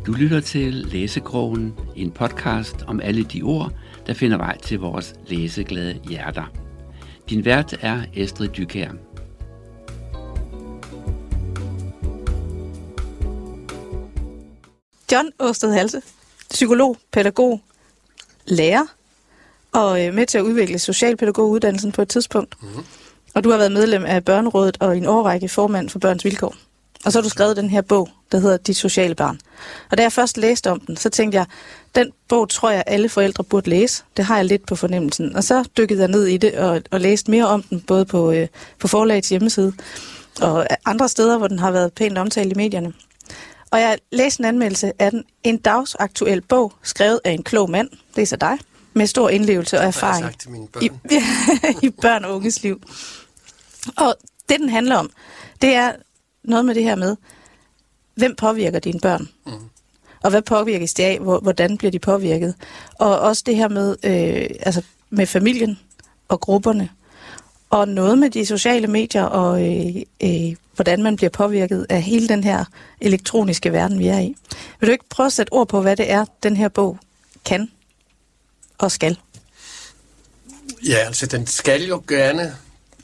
Du lytter til Læsekrogen, en podcast om alle de ord, der finder vej til vores læseglade hjerter. Din vært er Estrid Dykær. John Aasted Halse, psykolog, pædagog, lærer og med til at udvikle socialpædagoguddannelsen på et tidspunkt. Mm-hmm. Og du har været medlem af Børnerådet og i en årrække formand for Børns Vilkår. Og så har du skrevet den her bog, der hedder Dit sociale barn. Og da jeg først læste om den, så tænkte jeg, den bog tror jeg, alle forældre burde læse. Det har jeg lidt på fornemmelsen. Og så dykkede jeg ned i det og læste mere om den, både på forlagets hjemmeside og andre steder, hvor den har været pænt omtalt i medierne. Og jeg læste en anmeldelse af den. En dagsaktuel bog, skrevet af en klog mand, det er så dig, med stor indlevelse og erfaring i børn og unges liv. Og det, den handler om, det er noget med det her med, hvem påvirker dine børn? Mm. Og hvad påvirkes de af? Hvordan bliver de påvirket? Og også det her med, med familien og grupperne. Og noget med de sociale medier og hvordan man bliver påvirket af hele den her elektroniske verden, vi er i. Vil du ikke prøve at sætte ord på, hvad det er, den her bog kan og skal? Ja, altså den skal jo gerne,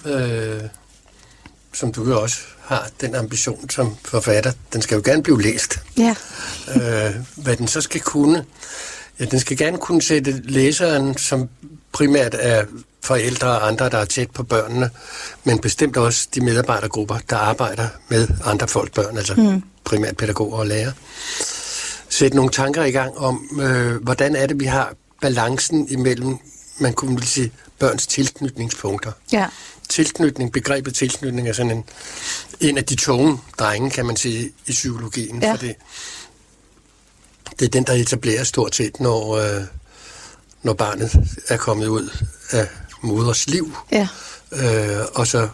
som du jo også har den ambition som forfatter, den skal jo gerne blive læst. Ja. Hvad den så skal kunne? Ja, den skal gerne kunne sætte læseren, som primært er forældre og andre, der er tæt på børnene, men bestemt også de medarbejdergrupper, der arbejder med andre folks børn, altså primært pædagoger og lærere. Sætte nogle tanker i gang om, hvordan er det, vi har balancen imellem, man kunne vel sige, børns tilknytningspunkter. Ja. Begrebet tilknytning er sådan en af de tunge drenge, kan man sige, i psykologien, for det er den, der etablerer stort set, når barnet er kommet ud af moders liv. Ja. Og så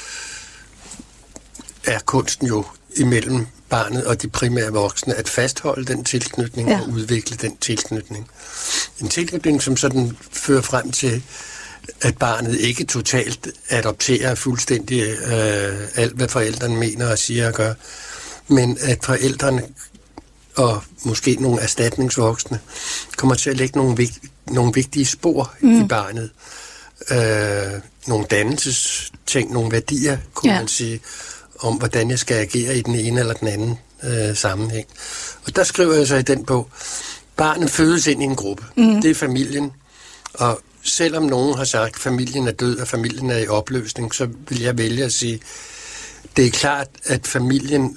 er kunsten jo imellem barnet og de primære voksne at fastholde den tilknytning og udvikle den tilknytning. En tilknytning, som sådan fører frem til, at barnet ikke totalt adopterer fuldstændig alt, hvad forældrene mener og siger og gør, men at forældrene og måske nogle erstatningsvoksne kommer til at lægge nogle vigtige spor i barnet. Nogle dannelsesting, nogle værdier, kunne man sige, om hvordan jeg skal agere i den ene eller den anden sammenhæng. Og der skriver jeg så i den bog, barnet fødes ind i en gruppe. Det er familien, og selvom nogen har sagt, at familien er død og familien er i opløsning, så vil jeg vælge at sige, det er klart, at familien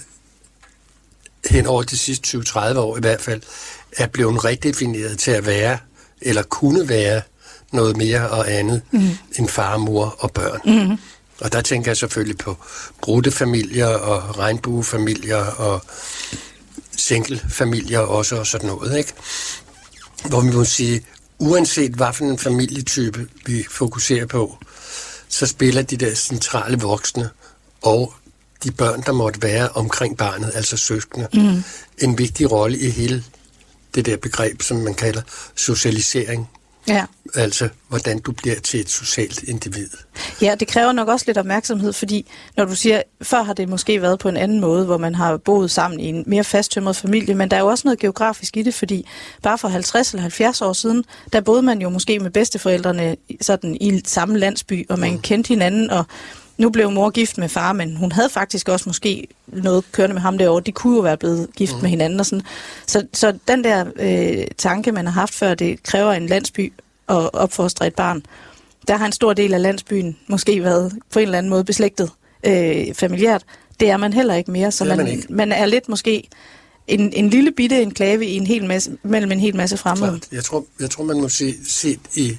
hen over de sidste 20-30 år i hvert fald, er blevet redefineret til at være, eller kunne være, noget mere og andet end far, mor og børn. Mm. Og der tænker jeg selvfølgelig på brudte familier og regnbuefamilier og single-familier også og sådan noget, ikke? Hvor vi må sige, uanset hvad for en familietype vi fokuserer på, så spiller de der centrale voksne og de børn, der måtte være omkring barnet, altså søskende, en vigtig rolle i hele det der begreb, som man kalder socialisering. Ja. Altså, hvordan du bliver til et socialt individ. Ja, det kræver nok også lidt opmærksomhed, fordi når du siger, før har det måske været på en anden måde, hvor man har boet sammen i en mere fasttømret familie, men der er jo også noget geografisk i det, fordi bare for 50 eller 70 år siden, der boede man jo måske med bedsteforældrene sådan i samme landsby, og man kendte hinanden, og nu blev mor gift med far, men hun havde faktisk også måske noget kørende med ham derovre. De kunne jo være blevet gift med hinanden og sådan. Så den der tanke, man har haft før, det kræver en landsby at opfostre et barn. Der har en stor del af landsbyen måske været på en eller anden måde beslægtet familiært. Det er man heller ikke mere, så man er lidt måske en lille bitte enklave i en hel masse, mellem en hel masse fremmede. Jeg tror, man må se i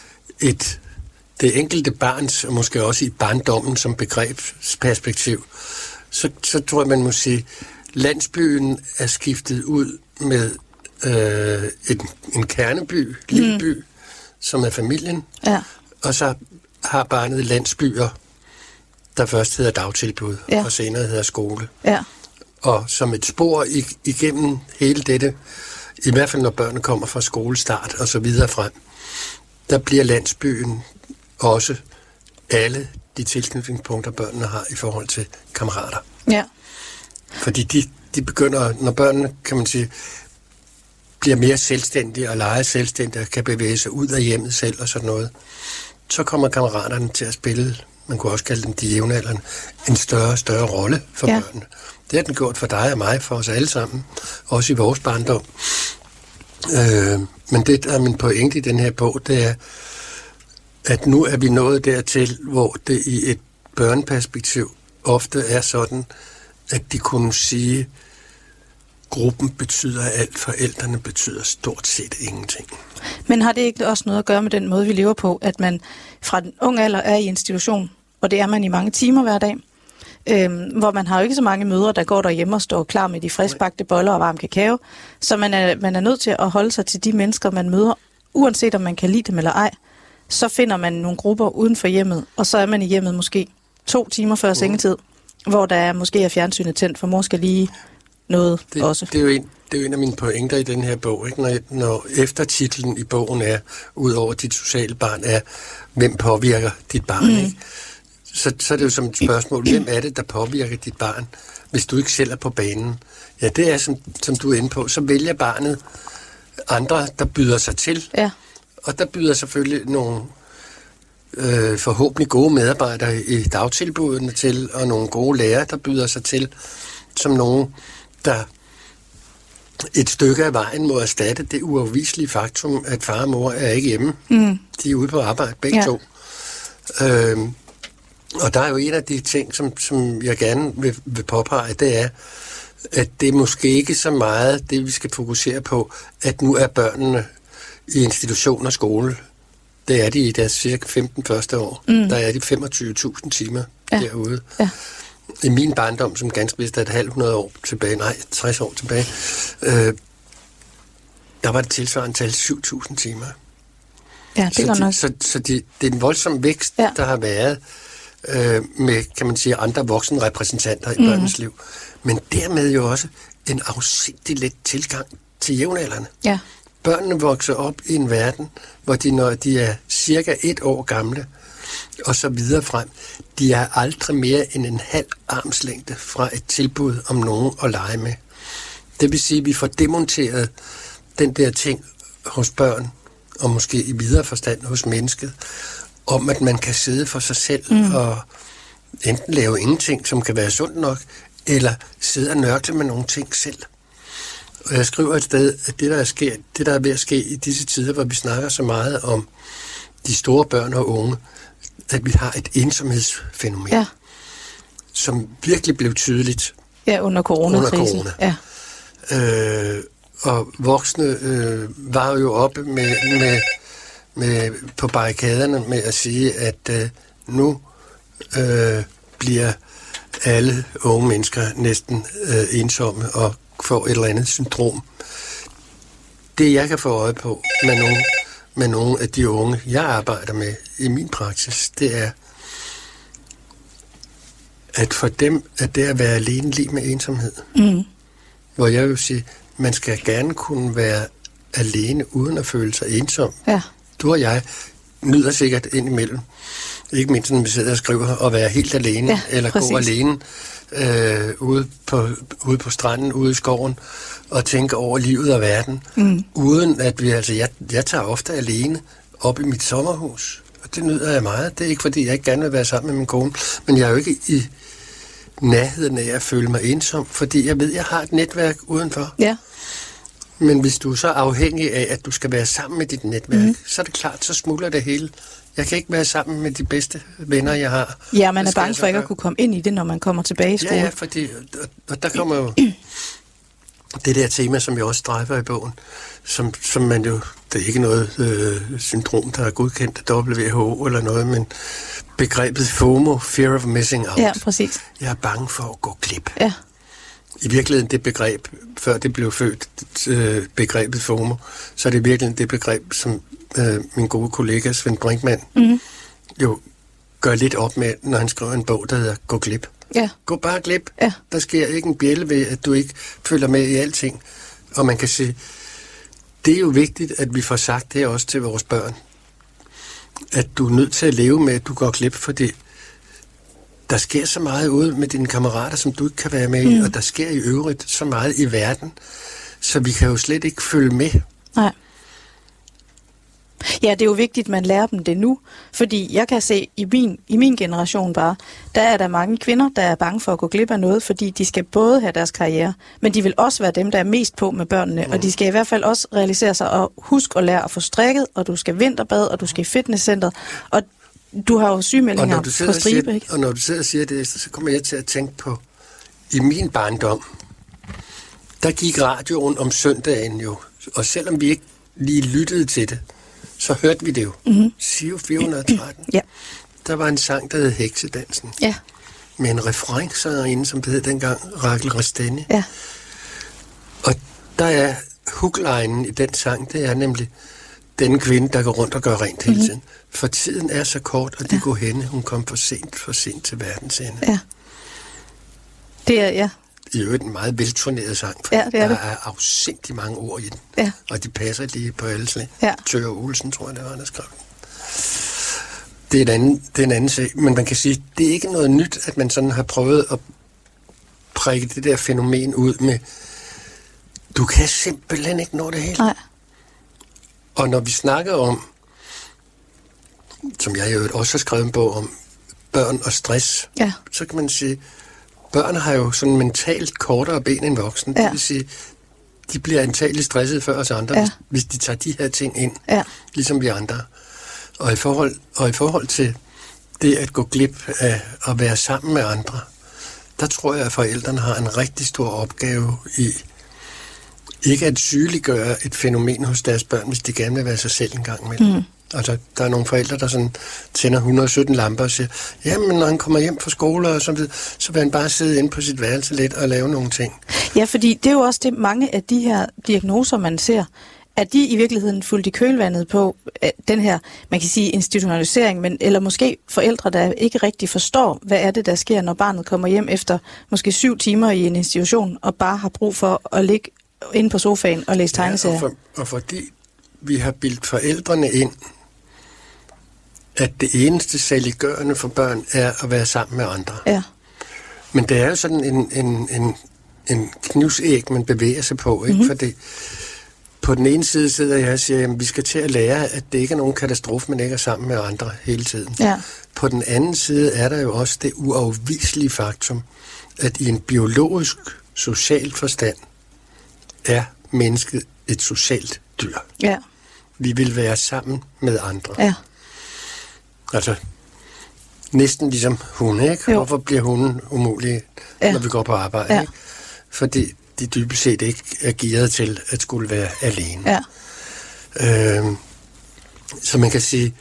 det enkelte barns, og måske også i barndommen som begrebsperspektiv, så tror jeg, man må sige, landsbyen er skiftet ud med en kerneby, lille by, som er familien, og så har barnet landsbyer, der først hedder dagtilbud, og senere hedder skole. Ja. Og som et spor igennem hele dette, i hvert fald når børnene kommer fra skolestart og så videre frem, der bliver landsbyen også alle de tilknytningspunkter, børnene har i forhold til kammerater. Ja. Fordi de begynder, når børnene, kan man sige, bliver mere selvstændige og leger selvstændige og kan bevæge sig ud af hjemmet selv og sådan noget, så kommer kammeraterne til at spille, man kunne også kalde dem de jævnaldrende, en større og større rolle for børnene. Det har den gjort for dig og mig, for os alle sammen, også i vores barndom. Men det, der er min pointe i den her bog, det er, at nu er vi nået dertil, hvor det i et børneperspektiv ofte er sådan, at de kunne sige, gruppen betyder alt, forældrene betyder stort set ingenting. Men har det ikke også noget at gøre med den måde, vi lever på, at man fra den unge alder er i institution, og det er man i mange timer hver dag, hvor man har jo ikke så mange mødre, der går derhjemme og står klar med de friskbagte boller og varm kakao, så man er nødt til at holde sig til de mennesker, man møder, uanset om man kan lide dem eller ej. Så finder man nogle grupper uden for hjemmet, og så er man i hjemmet måske 2 timer før sengetid, hvor der måske er fjernsynet tændt, for mor skal lige noget også. Det er jo en af mine pointer i den her bog, ikke? Når eftertitlen i bogen er, ud over dit sociale barn, er, hvem påvirker dit barn, ikke? Så er det jo som et spørgsmål, hvem er det, der påvirker dit barn, hvis du ikke selv er på banen? Ja, det er, som du er inde på, så vælger barnet andre, der byder sig til. Ja. Og der byder selvfølgelig nogle forhåbentlig gode medarbejdere i dagtilbudene til, og nogle gode lærere, der byder sig til, som nogen, der et stykke af vejen må erstatte det uafviselige faktum, at far og mor er ikke hjemme. De er ude på arbejde, begge to. Og der er jo en af de ting, som jeg gerne vil påpege, det er, at det er måske ikke så meget det, vi skal fokusere på, at nu er børnene i institution og skole. Det er de i deres cirka 15 første år. Der er de 25.000 timer derude. Ja. I min barndom, som ganske vist er 100 år tilbage, 60 år tilbage, der var det tilsvarende tal 7.000 timer. Ja, det er nok. Så det er en voldsom vækst, der har været med, kan man sige, andre voksne repræsentanter i børnenes liv. Men dermed jo også en afsindig let tilgang til jævnaldrende. Ja. Børnene vokser op i en verden, hvor de, når de er cirka 1 år gamle, og så videre frem, de er aldrig mere end en halv armslængde fra et tilbud om nogen at lege med. Det vil sige, at vi får demonteret den der ting hos børn, og måske i videre forstand hos mennesket, om at man kan sidde for sig selv og enten lave ingenting, som kan være sundt nok, eller sidde og nørkle med nogle ting selv. Og jeg skriver et sted, at det der er ved at ske i disse tider, hvor vi snakker så meget om de store børn og unge, at vi har et ensomhedsfænomen, som virkelig blev tydeligt. Ja, under coronakrisen. Ja. Og voksne var jo oppe med på barrikaderne med at sige, at nu bliver alle unge mennesker næsten ensomme og får et eller andet syndrom. Det jeg kan få øje på med nogle af de unge, jeg arbejder med i min praksis, det er, at for dem er det at være alene lige med ensomhed. Hvor jeg vil sige, man skal gerne kunne være alene uden at føle sig ensom. Ja. Du og jeg nyder sikkert indimellem, ikke mindst når vi sidder og skriver, at være helt alene, eller præcis. Gå alene ude på stranden, ude i skoven, og tænke over livet og verden, uden at vi, altså jeg tager ofte alene op i mit sommerhus, og det nyder jeg meget. Det er ikke, fordi jeg ikke gerne vil være sammen med min kone, men jeg er jo ikke i nærheden af at føle mig ensom, fordi jeg ved, at jeg har et netværk udenfor. Ja. Men hvis du er så afhængig af, at du skal være sammen med dit netværk, så er det klart, så smuldrer det hele. Jeg kan ikke være sammen med de bedste venner, jeg har. Ja, man er bange for ikke at kunne komme ind i det, når man kommer tilbage i skole. Ja, fordi og der kommer jo det der tema, som jeg også strejfer i bogen, som man jo, det er ikke noget syndrom, der er godkendt af WHO eller noget, men begrebet FOMO, Fear of Missing Out. Ja, præcis. Jeg er bange for at gå glip. Ja. I virkeligheden det begreb, før det blev født, begrebet FOMO, så er det virkelig det begreb, som min gode kollega Svend Brinkmann jo gør lidt op med, når han skriver en bog, der hedder Gå glip. Ja. Gå bare glip. Ja. Der sker ikke en bjælle ved, at du ikke følger med i alting. Og man kan sige, det er jo vigtigt, at vi får sagt det også til vores børn. At du er nødt til at leve med, at du går glip, fordi der sker så meget ude med dine kammerater, som du ikke kan være med i, og der sker i øvrigt så meget i verden, så vi kan jo slet ikke følge med. Nej. Ja, det er jo vigtigt, at man lærer dem det nu, fordi jeg kan se, i min generation bare, der er der mange kvinder, der er bange for at gå glip af noget, fordi de skal både have deres karriere, men de vil også være dem, der er mest på med børnene, og de skal i hvert fald også realisere sig og huske at lære at få strikket, og du skal vinterbade, og du skal i fitnesscenteret, og du har jo sygemeldinger på stribe, ikke? Og når du sidder og siger det, så kommer jeg til at tænke på, i min barndom, der gik radioen om søndagen jo, og selvom vi ikke lige lyttede til det, så hørte vi det jo. Sio 413. Ja. Der var en sang, der hed Heksedansen. Ja. Med en refrængsangerinde, som det hed dengang, Rakel Resteni. Ja. Og der er hooklinen i den sang, det er nemlig den kvinde, der går rundt og gør rent hele tiden. For tiden er så kort, og det går henne. Hun kom for sent til verdens ende. Ja. Det er, ja. I øvrigt en meget velturneret sang, for ja, det er der det. er afsindig mange ord i den. Ja. Og de passer lige på alle slag. Ja. Tøger Olsen, tror jeg, det var, der skrev. Det er en anden sag, men man kan sige, det er ikke noget nyt, at man sådan har prøvet at prikke det der fænomen ud med, du kan simpelthen ikke nå det hele. Nej. Og når vi snakker om, som jeg jo også har skrevet en bog om, børn og stress, så kan man sige, børn har jo sådan mentalt kortere ben end voksne. Det vil sige, de bliver antageligt stresset før os andre, hvis de tager de her ting ind, ligesom vi andre. Og i forhold til det at gå glip af at være sammen med andre, der tror jeg, at forældrene har en rigtig stor opgave i ikke at sygeliggøre et fænomen hos deres børn, hvis de gerne vil være sig selv en gang imellem. Altså, der er nogle forældre, der sådan tænder 117 lamper og siger, jamen, når han kommer hjem fra skole og så vil han bare sidde inde på sit værelse lidt og lave nogle ting. Ja, fordi det er jo også det, mange af de her diagnoser, man ser, at de i virkeligheden fulgt i kølvandet på den her, man kan sige, institutionalisering, eller måske forældre, der ikke rigtig forstår, hvad er det, der sker, når barnet kommer hjem efter måske 7 timer i en institution, og bare har brug for at ligge inde på sofaen og læse tegneserier. Og fordi vi har bildt forældrene ind, at det eneste saliggørende for børn er at være sammen med andre. Ja. Men det er jo sådan en knivsæg, man bevæger sig på, ikke? Fordi på den ene side sidder jeg og siger, at vi skal til at lære, at det ikke er nogen katastrofe, man ikke er sammen med andre hele tiden. Ja. På den anden side er der jo også det uafviselige faktum, at i en biologisk, social forstand er mennesket et socialt dyr. Ja. Vi vil være sammen med andre. Ja. Altså, næsten ligesom hunde, ikke? Jo. Hvorfor bliver hunden umulige, når vi går på arbejde? Ikke? Fordi de dybest set ikke er gearet til at skulle være alene. Ja. Så man kan sige,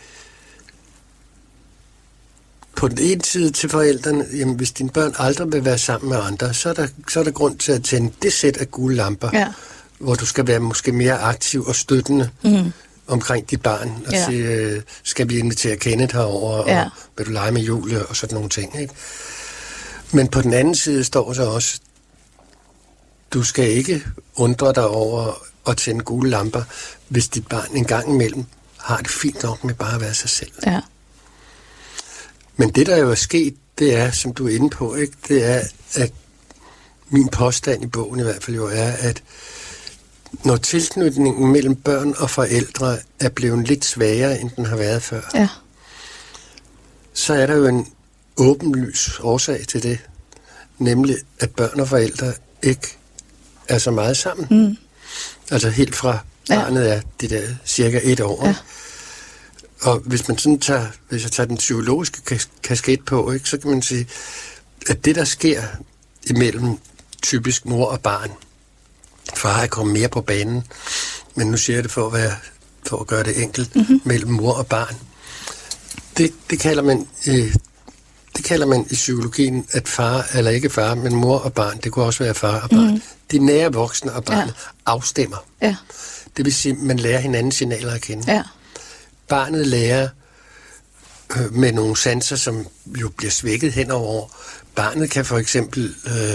på den ene side til forældrene, jamen, hvis dine børn aldrig vil være sammen med andre, så er der grund til at tænde det sæt af gule lamper, hvor du skal være måske mere aktiv og støttende omkring dit barn, og sige, skal vi invitere Kenneth herover, og vil du lege med Julie, og sådan nogle ting. Ikke? Men på den anden side står så også, du skal ikke undre dig over at tænde gule lamper, hvis dit barn en gang imellem har det fint nok med bare at være sig selv. Ja. Men det, der jo er sket, det er, som du er inde på, ikke? Det er, at min påstand i bogen i hvert fald jo er, at når tilknytningen mellem børn og forældre er blevet lidt svagere, end den har været før, så er der jo en åbenlys årsag til det, nemlig at børn og forældre ikke er så meget sammen. Altså helt fra barnet er det der cirka 1 år. Ja. Og hvis man sådan hvis jeg tager den psykologiske kasket på, ikke, så kan man sige, at det der sker imellem typisk mor og barn, far er kommet mere på banen, men nu siger jeg det for at gøre det enkelt, mellem mor og barn. Det kalder man i psykologien, at far, eller ikke far, men mor og barn, det kunne også være far og barn, de nære voksne og barnet afstemmer. Ja. Det vil sige, at man lærer hinandens signaler at kende. Ja. Barnet lærer med nogle sanser, som jo bliver svækket hen over år. Barnet kan for eksempel,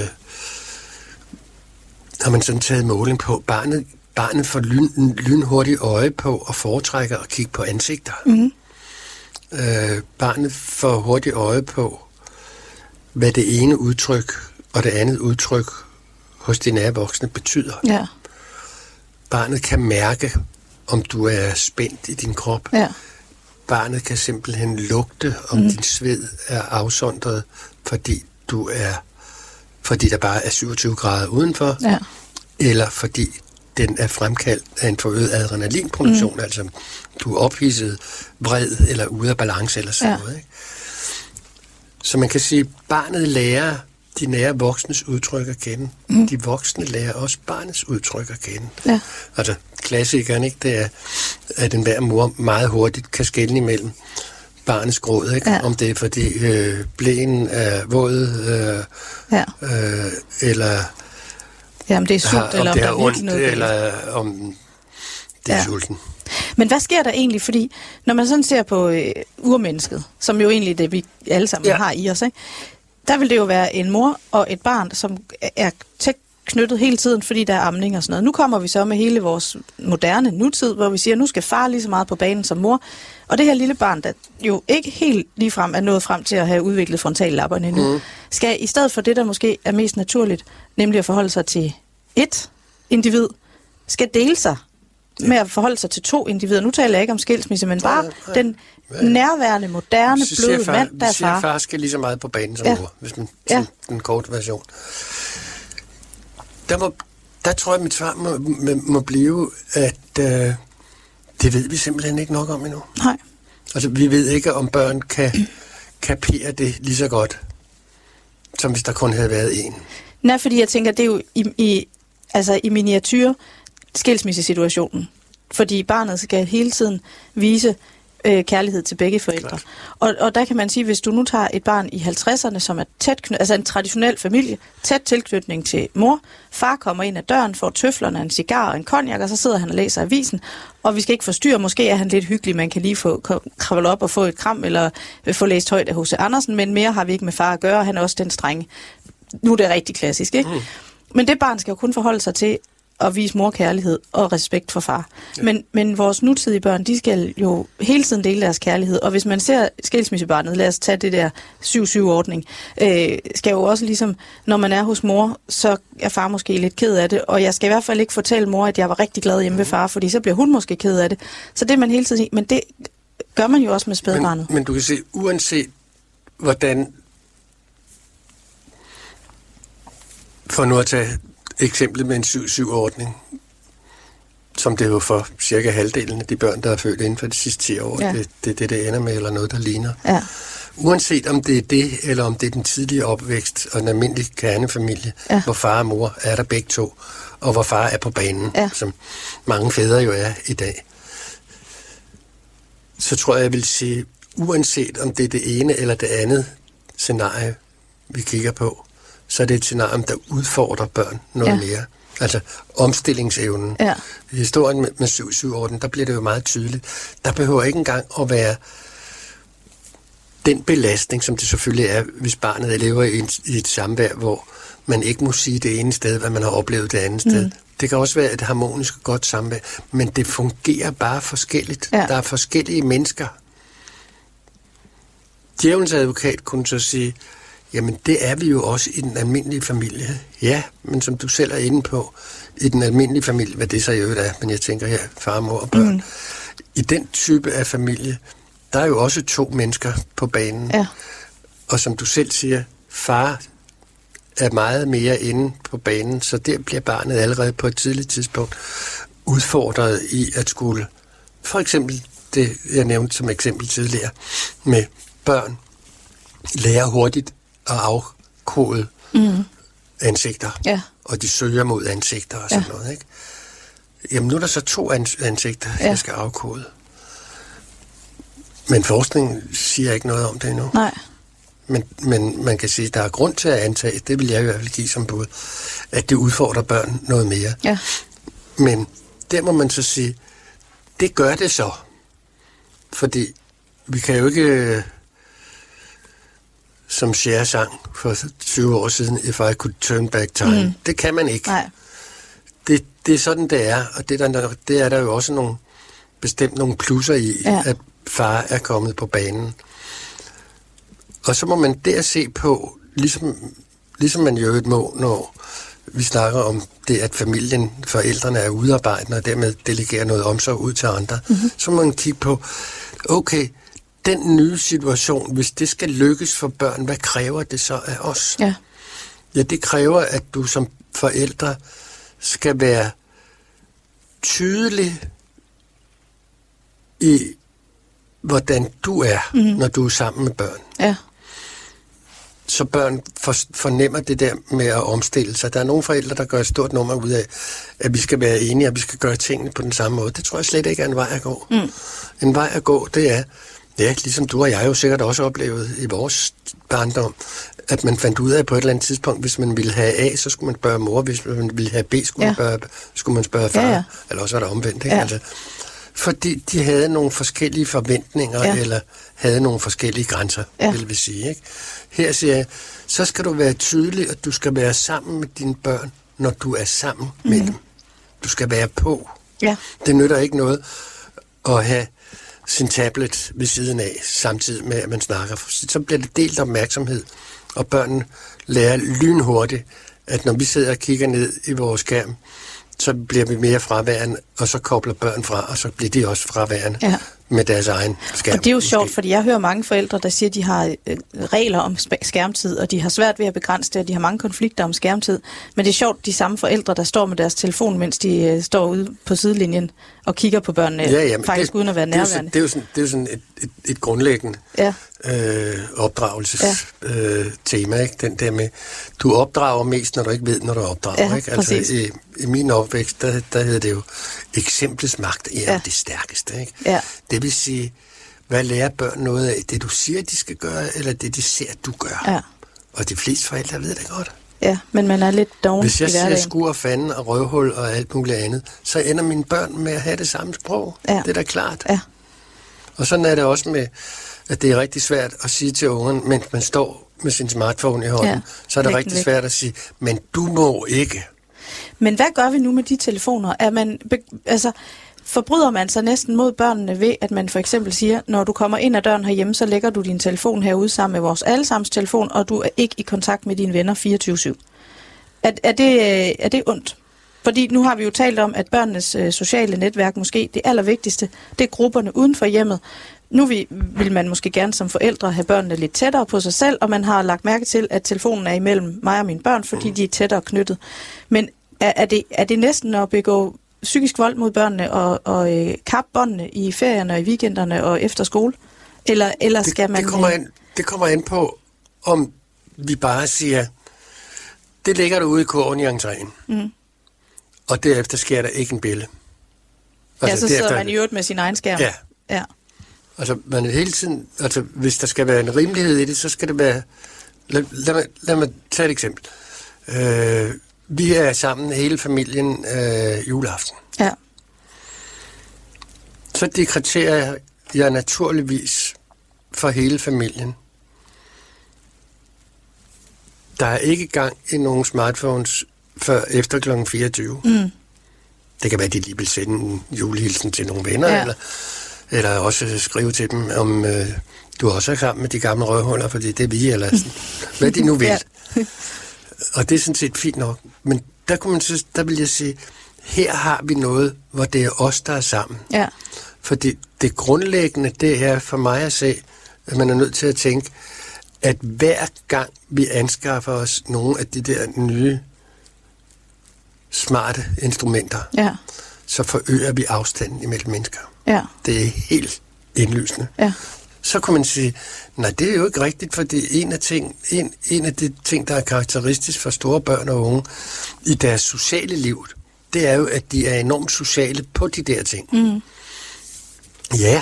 har man sådan taget måling på, barnet får lynhurtigt øje på og foretrækker at kigge på ansigter. Barnet får hurtigt øje på, hvad det ene udtryk og det andet udtryk hos de nære voksne betyder. Ja. Barnet kan mærke, om du er spændt i din krop. Ja. Barnet kan simpelthen lugte, om din sved er afsondret, fordi der bare er 27 grader udenfor, eller fordi den er fremkaldt af en forøget adrenalinproduktion, altså du er ophidset, vred eller ude af balance eller sådan noget. Ikke? Så man kan sige, at barnet lærer de nære voksnes udtryk at kende. De voksne lærer også barnets udtryk at kende. Ja. Altså, klassikeren, ikke, det er, at enhver mor meget hurtigt kan skelne imellem barnets gråd, ikke? Ja. Om det er fordi blæen er våd, eller om det er sult, eller om det er ondt, eller om det er sulten. Men hvad sker der egentlig? Fordi når man sådan ser på urmennesket, som jo egentlig det, vi alle sammen har i os, ikke? Der vil det jo være en mor og et barn, som er tæt knyttet hele tiden, fordi der er amning og sådan noget. Nu kommer vi så med hele vores moderne nutid, hvor vi siger, nu skal far lige så meget på banen som mor. Og det her lille barn, der jo ikke helt ligefrem er nået frem til at have udviklet frontallapperne endnu, skal i stedet for det, der måske er mest naturligt, nemlig at forholde sig til et individ, skal dele sig med at forholde sig til 2 individer. Nu taler jeg ikke om skilsmisse, men bare den nærværende, moderne, bløde mand, der er far. Far skal lige så meget på banen som mor, hvis man den korte version. Der tror jeg, mit svar må blive, at det ved vi simpelthen ikke nok om endnu. Nej. Altså, vi ved ikke, om børn kan kapere det lige så godt, som hvis der kun havde været en. Nej, fordi jeg tænker, det er jo i miniatyr skilsmissesituationen. Fordi barnet skal hele tiden vise kærlighed til begge forældre. Og der kan man sige, hvis du nu tager et barn i 50'erne, som er altså en traditionel familie, tæt tilknytning til mor, far kommer ind ad døren, får tøflerne, en cigar og en cognac, og så sidder han og læser avisen, og vi skal ikke forstyrre, måske er han lidt hyggelig, man kan lige få kravle op og få et kram, eller få læst højt af H.C. Andersen, men mere har vi ikke med far at gøre, han er også den strenge. Nu er det rigtig klassisk, ikke? Men det barn skal jo kun forholde sig til at vise morkærlighed og respekt for far. Ja. Men vores nutidige børn, de skal jo hele tiden dele deres kærlighed, og hvis man ser skilsmissebarnet, lad os tage det der 7-7-ordning, skal jo også ligesom, når man er hos mor, så er far måske lidt ked af det, og jeg skal i hvert fald ikke fortælle mor, at jeg var rigtig glad hjemme ved far, fordi så bliver hun måske ked af det. Så det er man hele tiden, men det gør man jo også med spædbarnet. Men du kan se, uanset hvordan, for nu at tage eksemplet med en 7-7-ordning, som det er jo for cirka halvdelen af de børn, der er født inden for de sidste 10 år. Ja. Det ender med, eller noget, der ligner. Ja. Uanset om det er det, eller om det er den tidlige opvækst og en almindelig kernefamilie, hvor far og mor er der begge to, og hvor far er på banen, som mange fædre jo er i dag, så tror jeg vil sige, uanset om det er det ene eller det andet scenarie, vi kigger på, så er det et scenarie, der udfordrer børn noget mere. Altså omstillingsevnen. Ja. I historien med 7-7-ordenen, der bliver det jo meget tydeligt. Der behøver ikke engang at være den belastning, som det selvfølgelig er, hvis barnet lever i et samvær, hvor man ikke må sige det ene sted, hvad man har oplevet det andet sted. Det kan også være et harmonisk og godt samvær, men det fungerer bare forskelligt. Ja. Der er forskellige mennesker. Djævelens advokat kunne så sige, jamen det er vi jo også i den almindelige familie. Ja, men som du selv er inde på, i den almindelige familie, hvad det så i øvrigt er, men jeg tænker her, far, mor og børn. I den type af familie, der er jo også 2 mennesker på banen. Ja. Og som du selv siger, far er meget mere inde på banen, så der bliver barnet allerede på et tidligt tidspunkt udfordret i at skulle, for eksempel det, jeg nævnte som eksempel tidligere, med børn, lære hurtigt at afkode ansigter, og de søger mod ansigter og sådan noget, ikke? Jamen nu er der så 2 ansigter, jeg skal afkode. Men forskningen siger ikke noget om det endnu. Nej. Men man kan sige, at der er grund til at antage, det vil jeg i hvert fald give som bud, at det udfordrer børn noget mere. Ja. Men der må man så sige, det gør det så. Fordi vi kan jo ikke, som Cher sang for 20 år siden, If I Could Turn Back Time. Det kan man ikke. Nej. Det er sådan, det er. Og det er der jo også bestemt nogle plusser i, at far er kommet på banen. Og så må man der se på ligesom man jo et må, når vi snakker om det, at familien, forældrene er udarbejdende, og dermed delegerer noget omsorg ud til andre, så må man kigge på, okay, den nye situation, hvis det skal lykkes for børn, hvad kræver det så af os? Ja. Ja, det kræver, at du som forældre skal være tydelig i, hvordan du er, når du er sammen med børn. Ja. Så børn fornemmer det der med at omstille sig. Der er nogle forældre, der gør et stort nummer ud af, at vi skal være enige, og vi skal gøre tingene på den samme måde. Det tror jeg slet ikke er en vej at gå. En vej at gå, det er, ligesom du og jeg jo sikkert også oplevet i vores barndom, at man fandt ud af på et eller andet tidspunkt, hvis man ville have A, så skulle man spørge mor, hvis man ville have B, skulle man spørge far, ja. Eller også var det omvendt, ikke? Ja. Altså, fordi de havde nogle forskellige forventninger, eller havde nogle forskellige grænser, vil vi sige, ikke? Her siger jeg, så skal du være tydelig, at du skal være sammen med dine børn, når du er sammen med dem. Du skal være på. Ja. Det nytter ikke noget at have sin tablet ved siden af, samtidig med, at man snakker. Så bliver det delt opmærksomhed, og børnene lærer lynhurtigt, at når vi sidder og kigger ned i vores skærm, så bliver vi mere fraværende, og så kobler børn fra, og så bliver de også fraværende med deres egen skærm. Og det er jo sjovt, fordi jeg hører mange forældre, der siger, at de har regler om skærmtid, og de har svært ved at begrænse det, og de har mange konflikter om skærmtid. Men det er sjovt, de samme forældre, der står med deres telefon, mens de står ude på sidelinjen og kigger på børnene, faktisk uden at være nærværende. Det er jo sådan et grundlæggende opdragelsestema, ikke? Den der med, du opdrager mest, når du ikke ved, når du opdrager. Ikke? Altså, i min opvækst, der hedder det jo, eksemplets magt er det stærkeste. Ikke? Ja. Det vil sige, hvad lærer børn noget af? Det du siger, de skal gøre, eller det de ser, du gør? Ja. Og de fleste forældre ved det godt. Ja, men man er lidt doven i hverdagen. Hvis jeg siger skur og fanden og røvhul og alt muligt andet, så ender mine børn med at have det samme sprog. Ja. Det er da klart. Ja. Og sådan er det også med, at det er rigtig svært at sige til ungerne, mens man står med sin smartphone i hånden, så er det rigtig svært at sige, men du må ikke. Men hvad gør vi nu med de telefoner? Forbryder man sig næsten mod børnene ved, at man for eksempel siger, når du kommer ind ad døren herhjemme, så lægger du din telefon herude sammen med vores allesammens telefon, og du er ikke i kontakt med dine venner 24/7. Er det ondt? Fordi nu har vi jo talt om, at børnenes sociale netværk måske det allervigtigste, det er grupperne uden for hjemmet. Nu vil man måske gerne som forældre have børnene lidt tættere på sig selv, og man har lagt mærke til, at telefonen er imellem mig og mine børn, fordi de er tættere knyttet. Men er det næsten at begå psykisk vold mod børnene og kappe båndene i ferierne og i weekenderne og efter skole? Eller skal man... Det kommer an på, om vi bare siger, det ligger der ude i kurven i entréen. Og derefter sker der ikke en billede. Altså, så sidder man i øvrigt med sin egen skærm. Ja. Altså, man hele tiden... Altså, hvis der skal være en rimelighed i det, så skal det være... Lad mig tage et eksempel. Vi er sammen, hele familien, juleaften. Ja. Så dekreterer jeg naturligvis for hele familien. Der er ikke gang i nogen smartphones før efter kl. 24. Det kan være, at de lige vil sende en julehilsen til nogle venner, eller også skrive til dem, om du også er sammen med de gamle røvhuller, fordi det er vi, eller sådan. Hvad de nu vil. Og det er sådan set fint nok. Men der vil jeg sige, her har vi noget, hvor det er os, der er sammen. Ja. Fordi det grundlæggende, det er for mig at se, at man er nødt til at tænke, at hver gang vi anskaffer os nogle af de der nye smarte instrumenter, så forøger vi afstanden imellem mennesker. Ja. Det er helt indlysende. Ja. Så kan man sige, nej, det er jo ikke rigtigt, fordi en af de ting, der er karakteristisk for store børn og unge i deres sociale liv, det er jo, at de er enormt sociale på de der ting. Ja,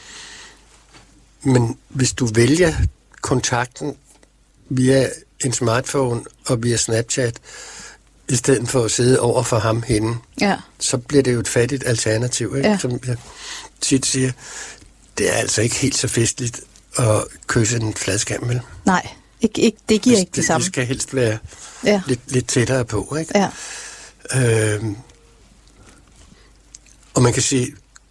men hvis du vælger kontakten via en smartphone og via Snapchat, i stedet for at sidde over for ham henne, så bliver det jo et fattigt alternativ, ikke? Som jeg tit siger, det er altså ikke helt så festligt at kysse en fladskærm, vel? Nej, ikke, det giver ikke det samme. Det skal helst være lidt tættere på, ikke? Ja. Og man kan sige,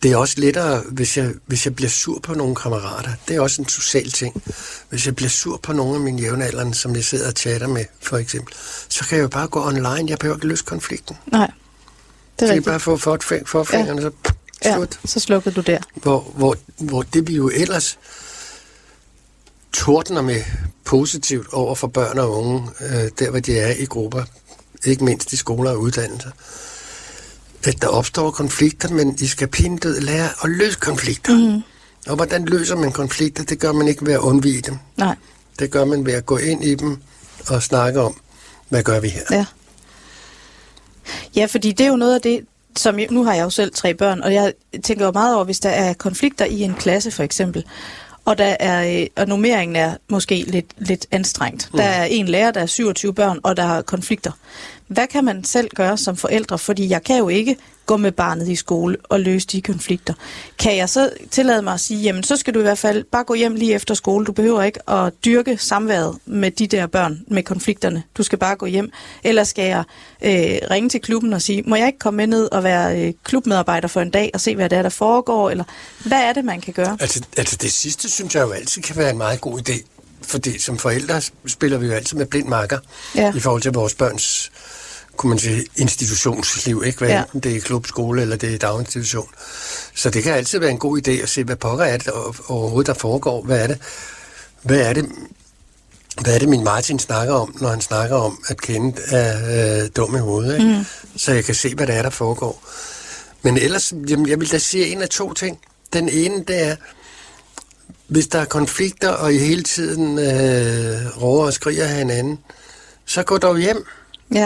Det er også lettere, hvis jeg bliver sur på nogle kammerater. Det er også en social ting. Hvis jeg bliver sur på nogle af mine jævnaldrende, som jeg sidder og chatter med, for eksempel, så kan jeg jo bare gå online. Jeg behøver ikke løse konflikten. Nej, det er rigtigt. rigtigt. Bare få forfingerne, så slut. Ja, så slukker du der. Hvor det vi jo ellers tordner med positivt over for børn og unge, der hvor de er i grupper, ikke mindst i skoler og uddannelser, at der opstår konflikter, men I skal pinedød lære at løse konflikter. Mm. Og hvordan løser man konflikter? Det gør man ikke ved at undvige dem. Nej. Det gør man ved at gå ind i dem og snakke om, hvad gør vi her? Ja. Ja, fordi det er jo noget af det, som nu har jeg jo selv 3 børn, og jeg tænker jo meget over, hvis der er konflikter i en klasse for eksempel, og og nummeringen er måske lidt anstrengt. Der er en lærer, der er 27 børn, og der er konflikter. Hvad kan man selv gøre som forældre? Fordi jeg kan jo ikke gå med barnet i skole og løse de konflikter. Kan jeg så tillade mig at sige, jamen så skal du i hvert fald bare gå hjem lige efter skole. Du behøver ikke at dyrke samværet med de der børn, med konflikterne. Du skal bare gå hjem. Eller skal jeg ringe til klubben og sige, må jeg ikke komme med ned og være klubmedarbejder for en dag og se, hvad der foregår? Eller hvad er det, man kan gøre? Altså det sidste, synes jeg jo altid kan være en meget god idé. Fordi som forældre spiller vi jo altid med blind makker i forhold til vores børns, kunne man sige, institutionsliv, ikke? Hvad enten det er klub, skole eller det er daginstitution. Så det kan altid være en god idé at se, hvad pokker er det overhovedet, der foregår. Hvad er det, min Martin snakker om, når han snakker om, at Kenneth er dum i hovedet, ikke? Mm. Så jeg kan se, hvad det er, der foregår. Men ellers, jeg vil da sige en af 2 ting. Den ene, det er, hvis der er konflikter, og I hele tiden råber og skriger af hinanden, så gå dog hjem. Ja.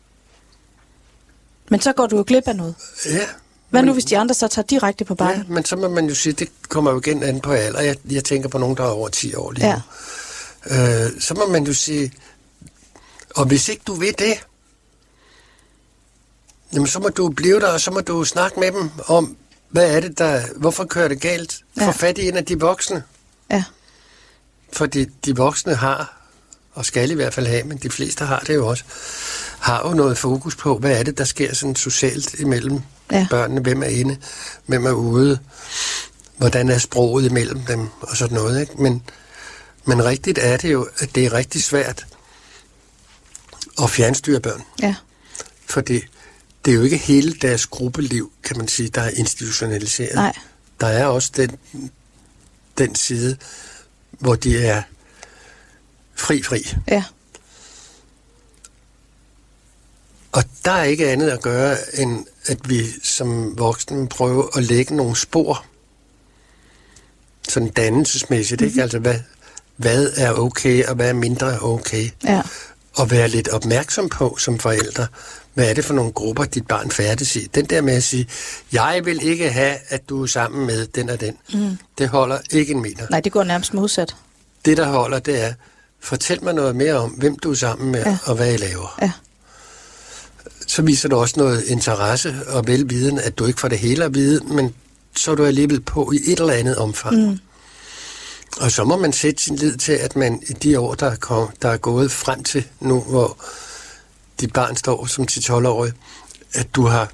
Men så går du jo glip af noget. Ja. Hvad nu, hvis de andre så tager direkte på barnet? Ja, men så må man jo sige, det kommer jo igen an på alder. Jeg tænker på nogen, der er over 10 år lige nu. Så må man jo sige, og hvis ikke du vil det, jamen så må du blive der, og så må du snakke med dem om, hvad er det, hvorfor kører det galt? Få fat i en af de voksne. Ja. Fordi de voksne har, og skal i hvert fald have, men de fleste har det jo også, har jo noget fokus på, hvad er det, der sker sådan socialt imellem børnene, hvem er inde, hvem er ude, hvordan er sproget imellem dem, og sådan noget, ikke? Men rigtigt er det jo, at det er rigtig svært at fjernstyre børn. Ja. Fordi det er jo ikke hele deres gruppeliv, kan man sige, der er institutionaliseret. Nej. Der er også den side, hvor de er fri. Ja. Og der er ikke andet at gøre, end at vi som voksne prøver at lægge nogle spor, sådan dannelsesmæssigt, ikke? Altså, hvad er okay, og hvad er mindre okay? Ja. Og være lidt opmærksom på som forældre, hvad er det for nogle grupper, dit barn færdes i? Den der med at sige, jeg vil ikke have, at du er sammen med den og den. Mm. Det holder ikke en meter. Nej, det går nærmest modsat. Det, der holder, det er, fortæl mig noget mere om, hvem du er sammen med, og hvad I laver. Ja. Så viser du også noget interesse og velviden, at du ikke får det hele at vide, men så er du alligevel på i et eller andet omfang. Mm. Og så må man sætte sin lid til, at man i de år, der er gået frem til nu, hvor dit barn står som 10-12-årig, at du har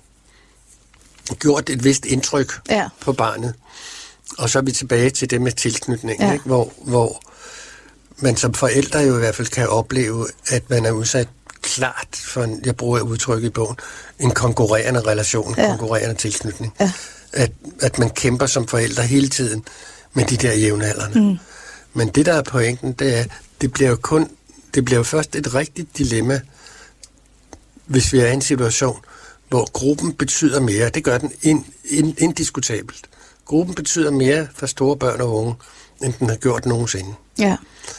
gjort et vist indtryk på barnet. Og så er vi tilbage til det med tilknytning, ikke? Hvor man som forældre jo i hvert fald kan opleve, at man er udsat klart for jeg bruger udtryk i bogen, en konkurrerende relation, konkurrerende tilknytning. Ja. At man kæmper som forældre hele tiden med de der jævnaldrende. Mm. Men det, der er pointen, det er, det bliver jo først et rigtigt dilemma, hvis vi er i en situation, hvor gruppen betyder mere. Det gør den indiskutabelt. Gruppen betyder mere for store børn og unge, end den har gjort nogensinde. Ja.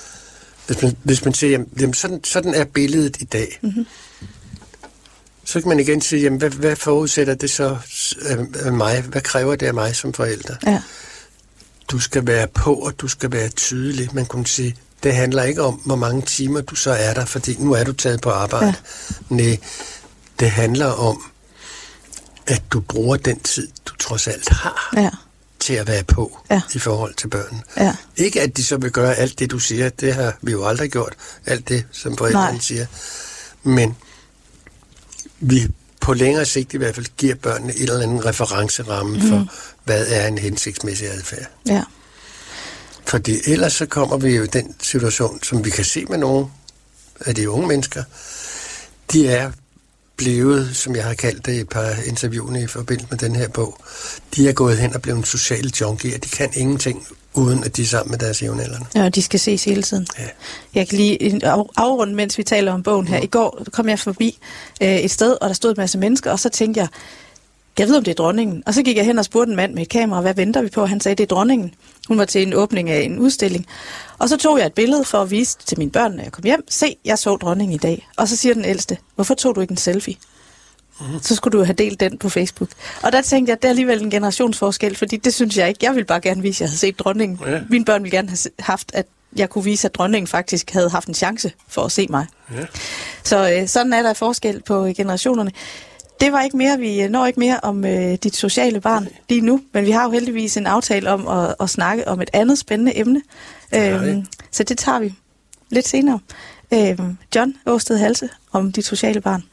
Hvis man siger, jamen sådan er billedet i dag. Mm-hmm. Så kan man igen sige, jamen, hvad forudsætter det så af mig? Hvad kræver det af mig som forælder? Ja. Du skal være på, og du skal være tydelig. Man kunne sige, det handler ikke om, hvor mange timer du så er der, fordi nu er du taget på arbejde. Ja. Nej, det handler om, at du bruger den tid, du trods alt har, til at være på i forhold til børnene. Ja. Ikke at de så vil gøre alt det, du siger. Det har vi jo aldrig gjort. Alt det, som forældrene siger. Men vi på længere sigt i hvert fald giver børnene et eller andet referenceramme for, hvad er en hensigtsmæssig adfærd. Ja. Fordi ellers så kommer vi jo i den situation, som vi kan se med nogle af de unge mennesker. De er blevet, som jeg har kaldt det i et par interviewene i forbindelse med den her bog, de er gået hen og blevet sociale junkier. De kan ingenting, uden at de er sammen med deres jævnaldrende. Ja, de skal ses hele tiden. Ja. Jeg kan lige afrunde, mens vi taler om bogen her. I går kom jeg forbi et sted, og der stod en masse mennesker, og så tænkte jeg ved, om det er dronningen. Og så gik jeg hen og spurgte en mand med et kamera, hvad venter vi på? Han sagde, det er dronningen. Hun var til en åbning af en udstilling. Og så tog jeg et billede for at vise til mine børn, når jeg kom hjem. Se, jeg så dronningen i dag. Og så siger den ældste, hvorfor tog du ikke en selfie? Så skulle du have delt den på Facebook. Og der tænkte jeg, at det er alligevel en generationsforskel, fordi det synes jeg ikke. Jeg vil bare gerne vise, at jeg havde set dronningen. Ja. Mine børn ville gerne have haft, at jeg kunne vise, at dronningen faktisk havde haft en chance for at se mig. Ja. Så sådan er der forskel på generationerne. Det var ikke mere, vi når ikke mere om dit sociale barn lige nu, men vi har jo heldigvis en aftale om at snakke om et andet spændende emne. Så det tager vi lidt senere. John Aasted Halse om dit sociale barn.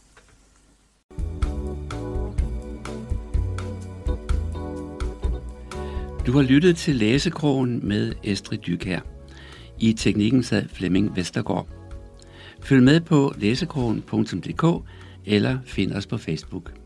Du har lyttet til Læsekrogen med Estrid Dykjær. I teknikken sad Flemming Vestergaard. Følg med på læsekrogen.dk eller find os på Facebook.